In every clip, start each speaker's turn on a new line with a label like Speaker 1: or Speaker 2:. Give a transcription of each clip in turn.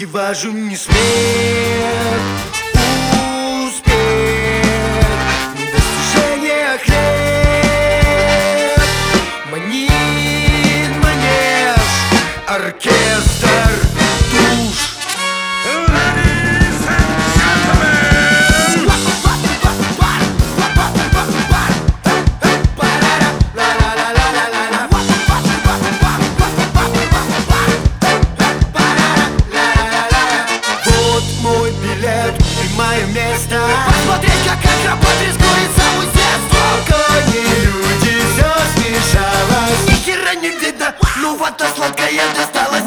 Speaker 1: цирке важен не смех, успех, не достижение, хлеб. Манит манеж, оркестр душ. Мое место.
Speaker 2: Посмотреть, как акробат рискует саму детство.
Speaker 1: Кони, люди, все смешалось.
Speaker 2: Ни хера не видно, ну вот то сладкое досталось.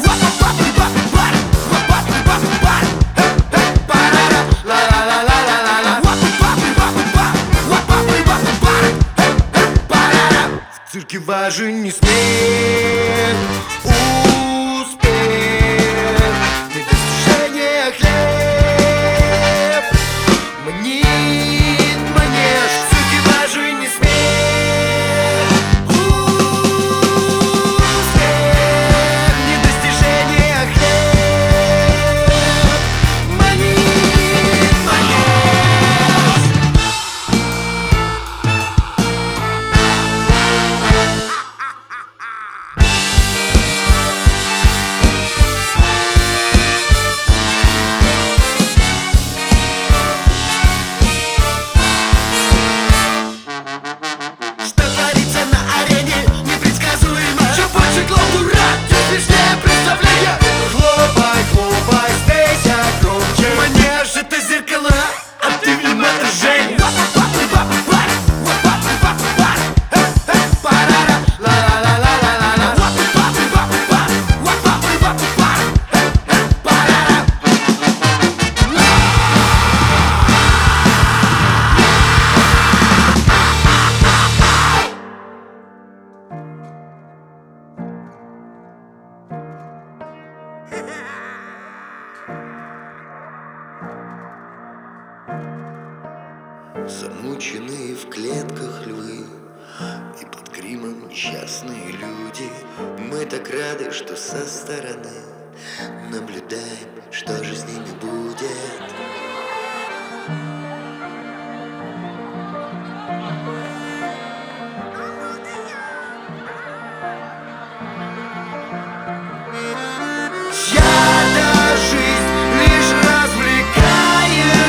Speaker 1: В цирке важен не смех, успех, не достижение, хлеб. Манит манеж, в цирке важен не смех, успех, не достижение, хлеб. Манит манеж.
Speaker 3: Замученные в клетках львы и под гримом несчастные люди. Мы так рады, что со стороны наблюдаем, что же с ними будет.
Speaker 1: Чья-то жизнь лишь развлекает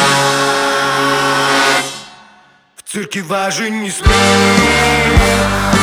Speaker 1: нас. В цирке важен не смех.